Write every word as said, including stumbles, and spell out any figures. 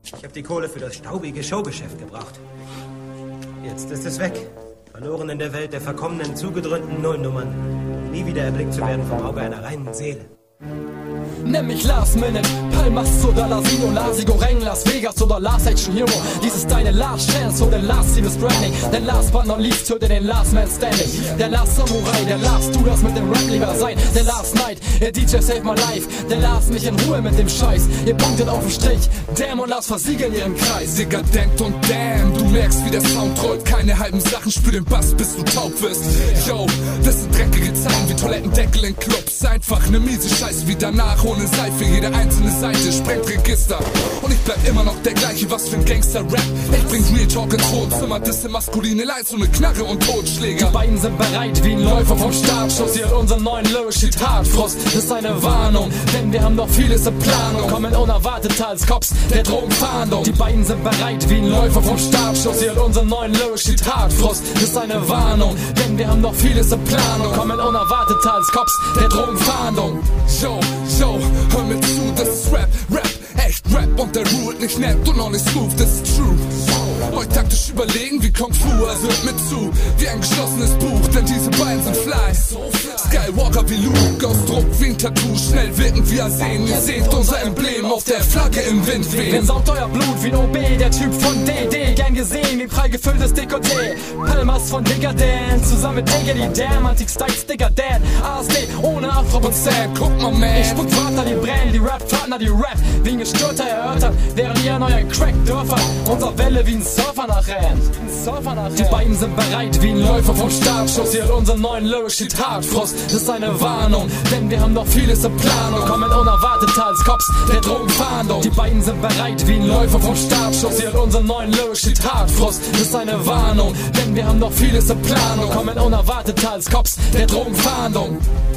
Ich habe die Kohle für das staubige Showgeschäft gebraucht. Jetzt ist es weg. Verloren in der Welt der verkommenen, zugedröhnten Nullnummern. Nie wieder erblickt zu werden vom Auge einer reinen Seele. Nenn mich Last Minute, Palmas oder Lasino, Lasigo Reng, Las Vegas oder Last Action Hero. Dies ist deine Last Chance oder Last Serious Branding. Denn last but not least töte den Last Man Standing. Der Last Samurai, der Last du das mit dem Rap lieber sein. Der Last Night, der D J Save My Life. Der Last mich in Ruhe mit dem Scheiß. Ihr punktet auf den Strich, damn und Last versiegeln ihren Kreis. Digga denkt und damn, du merkst wie der Sound rollt. Keine halben Sachen, spür den Bass bis du taub wirst. Yo, das sind dreckige Zeiten wie Toilettendeckel in Clubs. Einfach ne miese Scheiße wie danach ohne Seife. Jede einzelne Seite sprengt Register. Und ich bleib immer noch der gleiche, was für ein Gangster-Rap. Ich bring Real Talk ins Wohnzimmer, disse maskuline Leid, so ne Knarre und Totschläger. Die beiden sind bereit wie ein Läufer vom Startschuss. Hier hat unseren neuen Lyrics steht Hardfrost. Das ist eine Warnung, denn wir haben doch vieles in Planung. Kommen unerwartet als Cops der Drogenfahndung. Die beiden sind bereit wie ein Läufer vom Startschuss. Hier hat unseren neuen Lyrics steht Hardfrost. Das ist eine Warnung, denn wir haben doch vieles in Planung. Kommen unerwartet als Cops der Drogenfahndung. Yo, yo, hör mir zu, das ist Rap, Rap, echt Rap und der Root nicht nett und auch nicht smooth, das ist true. Euch taktisch überlegen wie Kung Fu, also hört mir zu, wie ein geschlossenes Buch, denn diese Beine sind fly. Skywalker wie Luke, Ausdruck wie ein Tattoo, schnell wirkend wie Arsen. Ihr seht unser Emblem auf der Flagge im Wind wehen. Wen saugt euer Blut wie ein O B, der Typ von D D, gern gesehen wie prall gefülltes Dekolleté. Palmas von Decadent, zusammen mit Diggity Damn, Antik Styles Decadent, A S D ohne Afro und Sam. Guck mal, man, ich spuck Wörter, die brennen, die Rap-Partner, die Rap wie ein Gestörter erörtert, während ihr in euren Crack-Dörfern unserer Welle wie ein Surfer nachrennt. Die beiden sind bereit wie ein Läufer vom Startschuss. Hier hat unseren neuen Lyrics steht Hardfrost. Das ist eine Warnung, denn wir haben doch vieles in Planung. Kommen unerwartet als Cops der Drogenfahndung. Die beiden sind bereit wie ein Läufer vom Startschuss. Hier hat unseren neuen Lyrics steht Hardfrost. Das ist eine Warnung, denn wir haben doch vieles in Planung. Kommen unerwartet als Cops der Drogenfahndung.